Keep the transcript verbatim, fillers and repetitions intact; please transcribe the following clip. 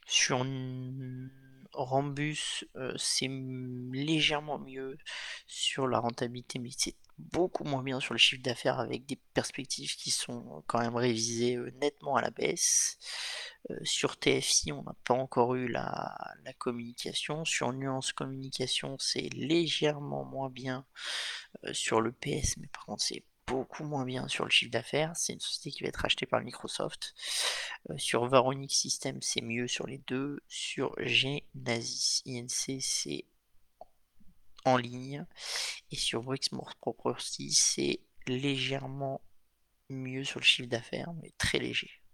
Sur n Rambus, heu, c'est m légèrement mieux sur la rentabilité, mais c'est beaucoup moins bien sur le chiffre d'affaires avec des perspectives qui sont quand même révisées, heu, nettement à la baisse. Heu, sur T F I, on n'a pas encore eu la la communication. Sur Nuance Communication, c'est légèrement moins bien, heu, sur le P S, mais par contre c'est beaucoup moins bien sur le chiffre d'affaires. C'est une société qui va être rachetée par Microsoft. Heu, sur Varonic Systems, c'est mieux sur les deux. Sur Genesis Inc, c'est en ligne et sur Brixmor Property, c'est légèrement mieux sur le chiffre d'affaires, mais très léger.